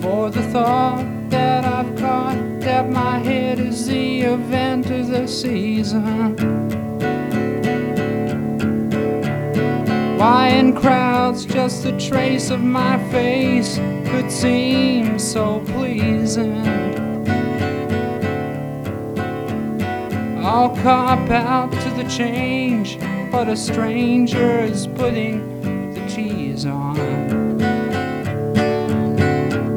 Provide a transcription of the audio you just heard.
For the thought that I've caught, that my head is the event of the season. Why in crowds just a trace of my face could seem so pleasing. I'll cop out to the change, but a stranger is putting the cheese on.